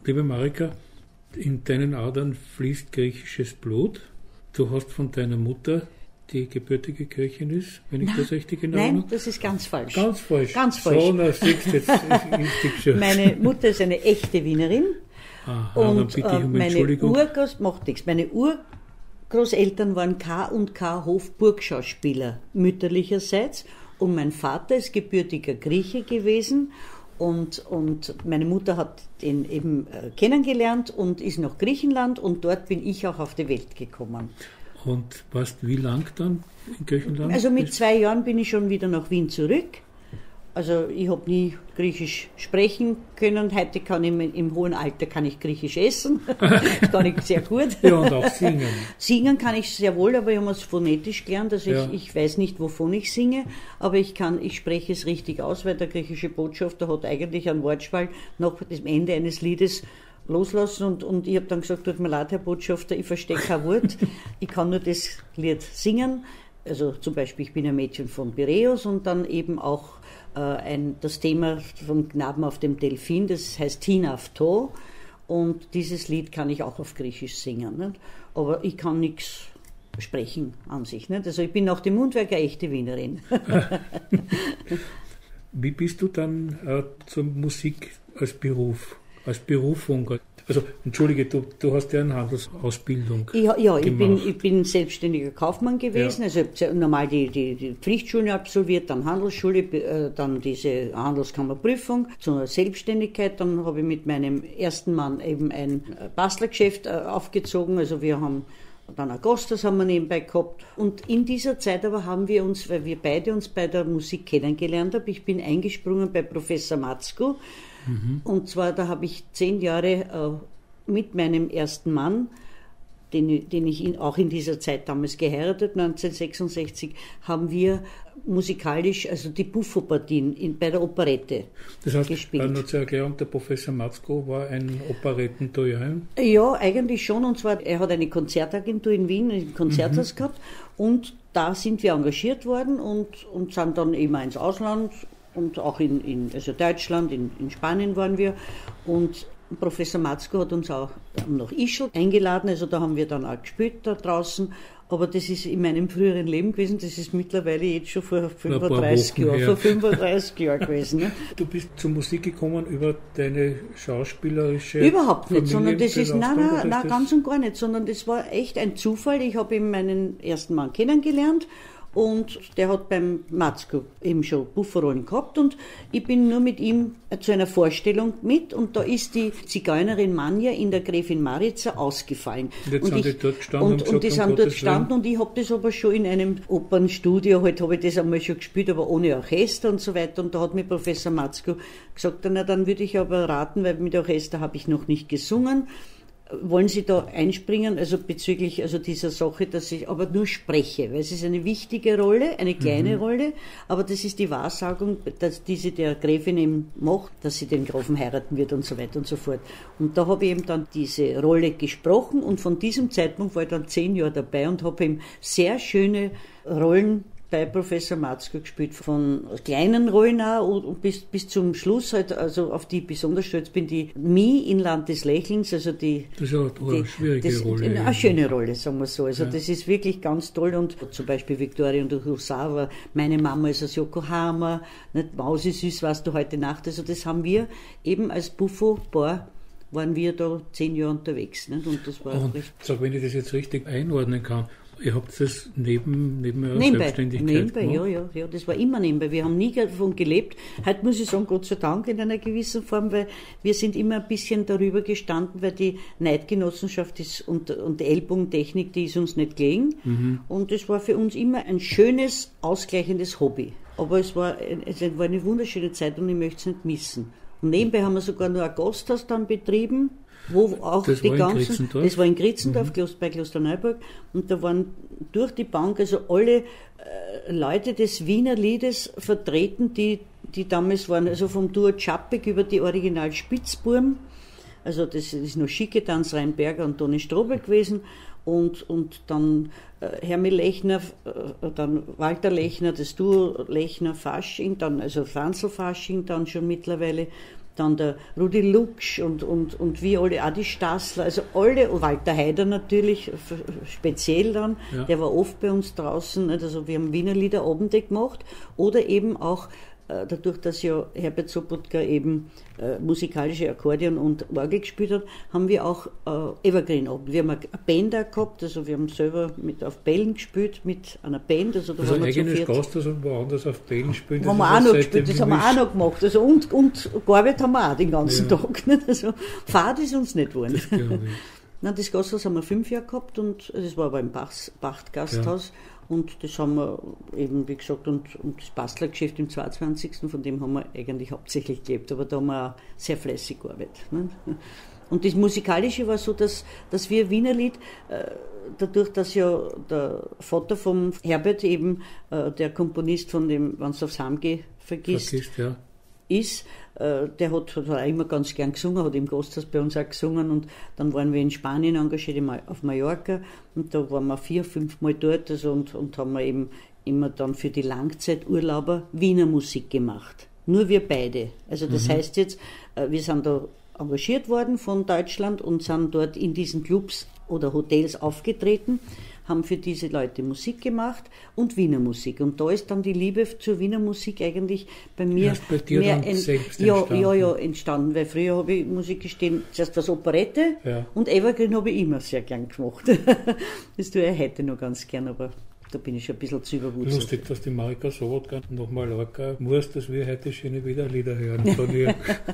Liebe Marika, in deinen Adern fließt griechisches Blut. Du hast von deiner Mutter, die gebürtige Griechin ist, wenn ich das richtig in Erinnerung habe. Nein, das ist ganz falsch. Ganz falsch. Ganz falsch. So, na, siehst du, jetzt ist schon. Meine Mutter ist eine echte Wienerin. Aha, dann Und bitte ich um Entschuldigung. Meine Urgroßeltern waren K&K Hofburgschauspieler mütterlicherseits und mein Vater ist gebürtiger Grieche gewesen und meine Mutter hat ihn eben kennengelernt und ist nach Griechenland und dort bin ich auch auf die Welt gekommen. Und warst wie lang dann in Griechenland? Also mit 2 Jahren bin ich schon wieder nach Wien zurück. Also ich habe nie Griechisch sprechen können. Heute kann ich im hohen Alter kann ich Griechisch essen. Das kann ich sehr gut. Ja, und auch singen. Singen kann ich sehr wohl, aber ich habe es phonetisch gelernt. Also Ja. ich weiß nicht, wovon ich singe, aber ich spreche es richtig aus, weil der griechische Botschafter hat eigentlich einen Wortschwall nach dem Ende eines Liedes loslassen und ich habe dann gesagt, tut mir leid, Herr Botschafter, ich verstehe kein Wort. Ich kann nur das Lied singen. Also zum Beispiel, ich bin ein Mädchen von Piräus und dann eben auch das Thema vom Knaben auf dem Delfin, das heißt Tina Afto und dieses Lied kann ich auch auf Griechisch singen. Nicht? Aber ich kann nichts sprechen an sich. Nicht? Also ich bin nach dem Mundwerk eine echte Wienerin. Wie bist du dann zur Musik als Beruf, als Berufung? Also, entschuldige, du hast ja eine Handelsausbildung gemacht. Ich bin selbstständiger Kaufmann gewesen. Ja. Also ich habe normal die Pflichtschulen absolviert, dann Handelsschule, dann diese Handelskammerprüfung zur Selbstständigkeit. Dann habe ich mit meinem ersten Mann eben ein Bastlergeschäft aufgezogen. Also wir haben dann Agostas haben wir nebenbei gehabt. Und in dieser Zeit aber haben wir uns, weil wir beide uns bei der Musik kennengelernt haben, ich bin eingesprungen bei Professor Matzko. Und zwar, da habe ich 10 Jahre mit meinem ersten Mann, den ich auch in dieser Zeit damals geheiratet, 1966, haben wir musikalisch, also die Buffo-Partien bei der Operette gespielt. Das heißt, nur zur Erklärung, der Professor Matzko war ein Operettendoyen? Ja, eigentlich schon, und zwar, er hat eine Konzertagentur in Wien, ein Konzerthaus gehabt, und da sind wir engagiert worden und sind dann immer ins Ausland, und auch also Deutschland, in Spanien waren wir und Professor Matzko hat uns auch nach Ischl eingeladen, also da haben wir dann auch gespielt da draußen, aber das ist in meinem früheren Leben gewesen, das ist mittlerweile jetzt schon vor 35 Jahren gewesen. Ne? Du bist zur Musik gekommen über deine schauspielerische Überhaupt nicht, sondern das ist, nein, ganz und gar nicht, sondern das war echt ein Zufall. Ich habe eben meinen ersten Mann kennengelernt. Und der hat beim Matzko eben schon Bufferollen gehabt und ich bin nur mit ihm zu einer Vorstellung mit und da ist die Zigeunerin Manja in der Gräfin Maritza ausgefallen. Und die dort gestanden und die sind dort gestanden und ich habe das aber schon in einem Opernstudio, halt habe ich das einmal schon gespielt, aber ohne Orchester und so weiter und da hat mir Professor Matzko gesagt, na dann würde ich aber raten, weil mit Orchester habe ich noch nicht gesungen. Wollen Sie da einspringen, also bezüglich dieser Sache, dass ich aber nur spreche, weil es ist eine wichtige Rolle, eine kleine Rolle, aber das ist die Wahrsagung, dass diese der Gräfin eben macht, dass sie den Grafen heiraten wird und so weiter und so fort. Und da habe ich eben dann diese Rolle gesprochen und von diesem Zeitpunkt war ich dann 10 Jahre dabei und habe eben sehr schöne Rollen bei Professor Matzko gespielt, von kleinen Rollen auch und bis zum Schluss halt, also auf die ich besonders stolz bin, die Mie in Land des Lächelns, also die... Das ist auch eine schwierige Rolle. Eine schöne Rolle, sagen wir so. Also das ist wirklich ganz toll und zum Beispiel Victoria und Kurosawa, meine Mama ist aus Yokohama, nicht Mausi süß, warst du heute Nacht, also das haben wir eben als Buffo-Paar waren wir da 10 Jahre unterwegs. Nicht? Und das war richtig. Sag, wenn ich das jetzt richtig einordnen kann, ihr habt das neben eurer Selbstständigkeit gemacht? Ja, das war immer nebenbei. Wir haben nie davon gelebt. Heute muss ich sagen, Gott sei Dank in einer gewissen Form, weil wir sind immer ein bisschen darüber gestanden, weil die Neidgenossenschaft ist und die Ellbogentechnik, die ist uns nicht gelegen. Und es war für uns immer ein schönes, ausgleichendes Hobby. Aber es war eine wunderschöne Zeit und ich möchte es nicht missen. Und nebenbei haben wir sogar noch ein Gasthaus dann betrieben, wo auch das die war ganzen, das war in Gritzendorf, bei Klosterneuburg, und da waren durch die Bank also alle Leute des Wiener Liedes vertreten, die damals waren, also vom Duo Czapek über die Original Spitzbuben, also das ist noch Schicketanz, Rheinberger und Toni Strobel gewesen, und dann Hermel Lechner, dann Walter Lechner, das Duo Lechner Fasching, dann also Franzl Fasching dann schon mittlerweile, dann der Rudi Luksch und wie alle, auch die Stassler, also alle, Walter Haider natürlich, speziell dann, der war oft bei uns draußen, also wir haben Wiener Liederabende gemacht oder eben auch dadurch, dass ja Herbert Sobotka eben musikalische Akkordeon und Orgel gespielt hat, haben wir auch Evergreen-Abend. Wir haben eine Band auch gehabt, also wir haben selber auf Bällen gespielt mit einer Band. Also da ein eigenes Gast, das und woanders auf Bällen spielt. Haben wir auch noch gespielt, das haben wir auch noch gemacht. Also und gearbeitet haben wir auch den ganzen Tag. Nicht? Also Fahrt ist uns nicht geworden. Nein, das Gasthaus haben wir 5 Jahre gehabt und das war aber im Pacht-Gasthaus. Ja. Und das haben wir eben, wie gesagt, und das Bastlergeschäft im 22. von dem haben wir eigentlich hauptsächlich gelebt, aber da haben wir auch sehr fleißig gearbeitet. Ne? Und das Musikalische war so, dass wir Wienerlied, dadurch, dass ja der Vater vom Herbert eben der Komponist von dem Wenn's aufs Heimgeh vergisst ist, der hat auch immer ganz gern gesungen, hat im Gasthaus bei uns auch gesungen und dann waren wir in Spanien engagiert, auf Mallorca und da waren wir 4-5 Mal dort also, und haben wir eben immer dann für die Langzeiturlauber Wiener Musik gemacht. Nur wir beide. Also das heißt jetzt, wir sind da engagiert worden von Deutschland und sind dort in diesen Clubs oder Hotels aufgetreten, haben für diese Leute Musik gemacht und Wiener Musik. Und da ist dann die Liebe zur Wiener Musik eigentlich bei mir erst bei dir mehr entstanden. Weil früher habe ich Musik gestehen, zuerst was Operette und Evergreen habe ich immer sehr gern gemacht. Das tue ich heute noch ganz gern, aber da bin ich schon ein bisschen zu überwurzelt. Lustig, dass die Marika Sobotka nach Mallorca muss, dass wir heute schöne Lieder hören von ihr.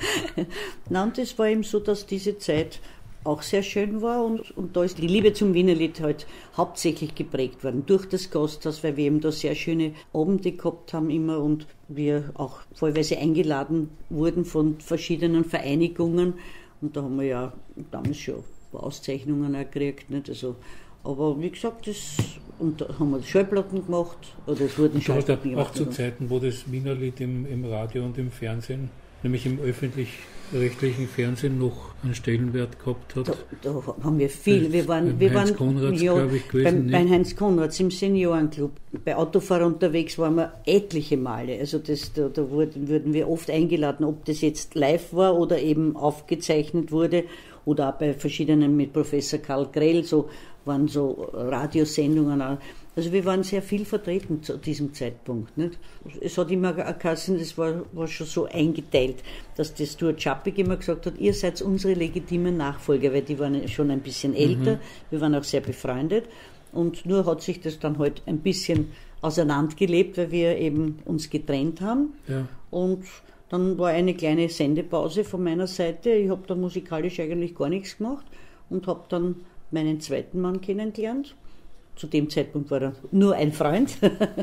Nein, das war eben so, dass diese Zeit auch sehr schön war und da ist die Liebe zum Wienerlied halt hauptsächlich geprägt worden durch das Gasthaus, weil wir eben da sehr schöne Abende gehabt haben immer und wir auch vollweise eingeladen wurden von verschiedenen Vereinigungen und da haben wir ja damals schon ein paar Auszeichnungen auch gekriegt, nicht? Also, aber wie gesagt, und da haben wir Schallplatten gemacht oder es wurden Schallplatten gemacht. Auch zu Zeiten, wo das Wienerlied im Radio und im Fernsehen, nämlich im öffentlich-rechtlichen Fernsehen noch einen Stellenwert gehabt hat. Da haben wir viel. Wir waren Heinz Konrads, glaube ich, gewesen. Bei Heinz Konrads im Seniorenclub. Bei Autofahrer unterwegs waren wir etliche Male. Also da wurden wir oft eingeladen, ob das jetzt live war oder eben aufgezeichnet wurde oder auch bei verschiedenen mit Professor Karl Grell, so waren so Radiosendungen. Also wir waren sehr viel vertreten zu diesem Zeitpunkt. Nicht? Es hat immer geheißen, das war schon so eingeteilt, dass der Stuart Chapik immer gesagt hat, ihr seid unsere legitimen Nachfolger, weil die waren schon ein bisschen älter, wir waren auch sehr befreundet und nur hat sich das dann halt ein bisschen auseinandergelebt, weil wir eben uns getrennt haben und dann war eine kleine Sendepause von meiner Seite, ich habe da musikalisch eigentlich gar nichts gemacht und habe dann meinen zweiten Mann kennengelernt. Zu dem Zeitpunkt war er nur ein Freund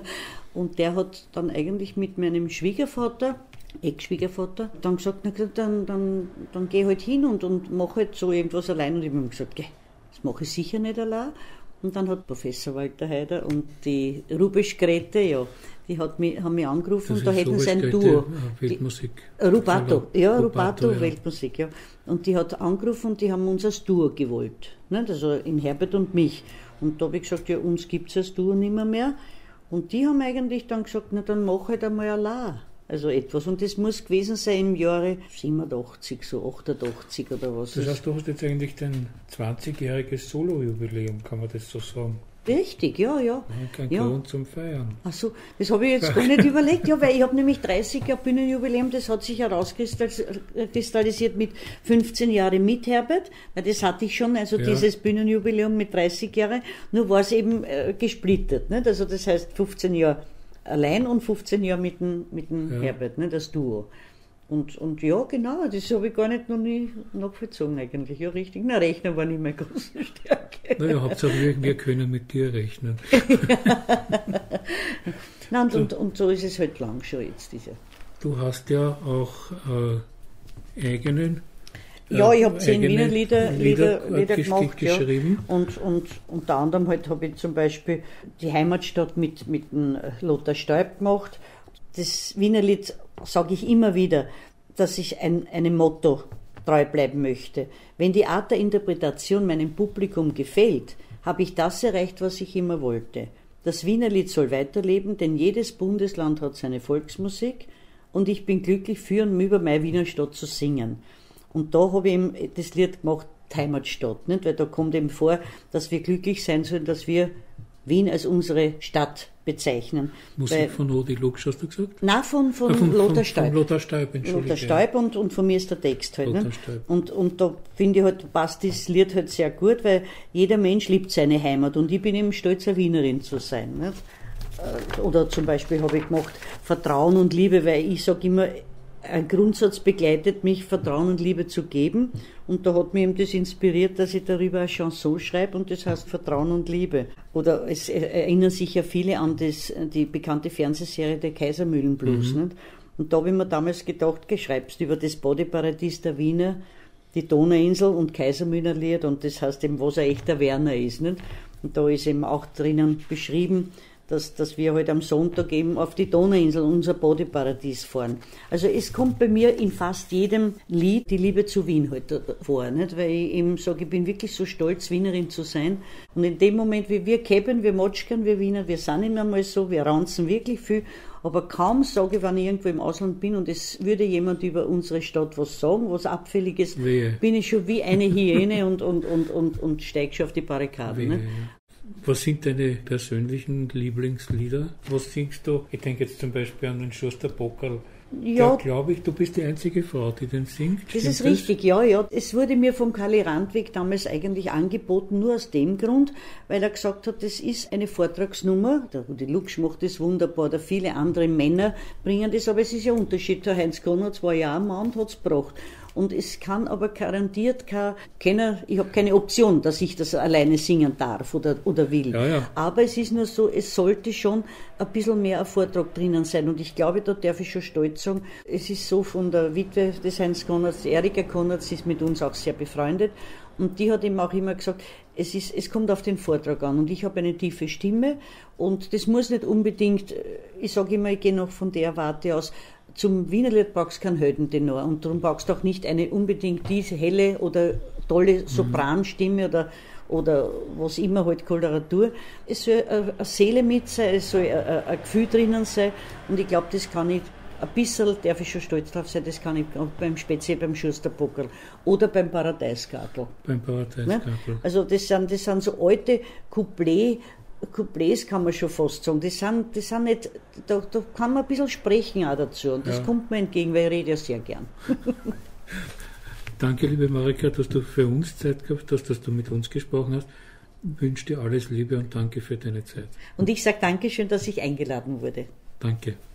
und der hat dann eigentlich mit meinem Schwiegervater, Ex-Schwiegervater, dann gesagt, dann geh halt hin und mach halt so irgendwas allein und ich habe ihm gesagt, das mache ich sicher nicht allein. Und dann hat Professor Walter Haider und die Rubisch Grete, die haben mich angerufen und da hätten sie ein Duo. Weltmusik. Rubato, Weltmusik, ja. Und die hat angerufen und die haben uns als Duo gewollt. Nicht? Also in Herbert und mich. Und da habe ich gesagt, uns gibt es als Duo nicht mehr. Und die haben eigentlich dann gesagt, dann mach halt einmal allein. Also etwas. Und das muss gewesen sein im Jahre 87, so 88 oder was. Das heißt, du hast jetzt eigentlich dein 20-jähriges Solo-Jubiläum, kann man das so sagen? Richtig, ja. Kein Grund zum Feiern. Ach so, das habe ich jetzt gar nicht überlegt, weil ich habe nämlich 30 Jahre Bühnenjubiläum, das hat sich herauskristallisiert mit 15 Jahren mit Herbert, weil das hatte ich schon, also dieses Bühnenjubiläum mit 30 Jahren, nur war es eben gesplittet, nicht? Also das heißt 15 Jahre allein und 15 Jahre mit dem Herbert, ne, das Duo. Und ja, genau, das habe ich gar nicht noch nie nachvollzogen eigentlich. Ja, richtig. Na, Rechnen war nicht meine große Stärke. Naja, Hauptsache wir können mit dir rechnen. Nein, und so ist es halt lang schon jetzt. Du hast ja auch eigenen Ja, ich habe 10 Wiener Lieder gemacht. Geschrieben. Ja. Und unter anderem halt habe ich zum Beispiel die Heimatstadt mit dem Lothar Stäub gemacht. Das Wienerlied sage ich immer wieder, dass ich einem Motto treu bleiben möchte. Wenn die Art der Interpretation meinem Publikum gefällt, habe ich das erreicht, was ich immer wollte. Das Wienerlied soll weiterleben, denn jedes Bundesland hat seine Volksmusik und ich bin glücklich für und über meine Wiener Stadt zu singen. Und da habe ich eben das Lied gemacht, Heimatstadt, nicht? Weil da kommt eben vor, dass wir glücklich sein sollen, dass wir Wien als unsere Stadt bezeichnen. Musik von Rudi Lux, hast du gesagt? Nein, von Lothar Stäub. Von Lothar Stäub, Entschuldigung. Lothar Stäub und von mir ist der Text halt. Lothar Nicht? Stäub. Und da finde ich halt, passt das Lied halt sehr gut, weil jeder Mensch liebt seine Heimat und ich bin eben stolz, eine Wienerin zu sein. Nicht? Oder zum Beispiel habe ich gemacht Vertrauen und Liebe, weil ich sage immer, ein Grundsatz begleitet mich, Vertrauen und Liebe zu geben. Und da hat mich eben das inspiriert, dass ich darüber eine Chanson schreibe und das heißt Vertrauen und Liebe. Oder es erinnern sich ja viele an die bekannte Fernsehserie der Kaisermühlenblues. Nicht? Und da habe ich mir damals gedacht, schreibst über das Bodyparadies der Wiener, die Donauinsel und Kaisermühlenlied und das heißt eben, was ein echter Werner ist. Nicht? Und da ist eben auch drinnen beschrieben, dass wir halt am Sonntag eben auf die Donauinsel, unser Bodyparadies, fahren. Also es kommt bei mir in fast jedem Lied die Liebe zu Wien halt vor, nicht? Weil ich eben sage, ich bin wirklich so stolz, Wienerin zu sein. Und in dem Moment, wie wir käppen, wir motschkern, wir Wiener, wir sind immer mal so, wir ranzen wirklich viel, aber kaum sage ich, wenn ich irgendwo im Ausland bin und es würde jemand über unsere Stadt was sagen, was Abfälliges, bin ich schon wie eine Hyäne und steige schon auf die Barrikaden. Nicht? Was sind deine persönlichen Lieblingslieder? Was singst du? Ich denke jetzt zum Beispiel an den Schuster Bockerl. Ja, da glaube ich, du bist die einzige Frau, die den singt. Das ist richtig, ja. Es wurde mir vom Karli Randweg damals eigentlich angeboten, nur aus dem Grund, weil er gesagt hat, das ist eine Vortragsnummer. Der Rudi Lux macht das wunderbar, oder viele andere Männer bringen das, aber es ist ja ein Unterschied. Der Heinz Konrads war ja ein Mann und hat es gebracht. Und es kann aber garantiert ich habe keine Option, dass ich das alleine singen darf oder will. Ja. Aber es ist nur so, es sollte schon ein bisschen mehr ein Vortrag drinnen sein. Und ich glaube, da darf ich schon stolz sagen, es ist so von der Witwe des Heinz Konrads, Erika Konrads, ist mit uns auch sehr befreundet. Und die hat ihm auch immer gesagt, es kommt auf den Vortrag an. Und ich habe eine tiefe Stimme und das muss nicht unbedingt, ich sage immer, ich gehe noch von der Warte aus, zum Wienerlied brauchst du keinen Heldentenor und darum brauchst du auch nicht unbedingt diese helle oder tolle Sopranstimme oder was immer halt Koloratur. Es soll eine Seele mit sein, es soll ein Gefühl drinnen sein und ich glaube, das kann ich, ein bisschen darf ich schon stolz drauf sein, das kann ich speziell beim Schuster Bockerl oder beim Paradeisgartl. Beim Paradeisgartl. Ne? Also das sind so alte Couplets kann man schon fast sagen, die sind nicht, da kann man ein bisschen sprechen auch dazu und das kommt mir entgegen, weil ich rede ja sehr gern. Danke, liebe Marika, dass du für uns Zeit gehabt hast, dass du mit uns gesprochen hast. Ich wünsche dir alles Liebe und danke für deine Zeit. Und ich sage Dankeschön, dass ich eingeladen wurde. Danke.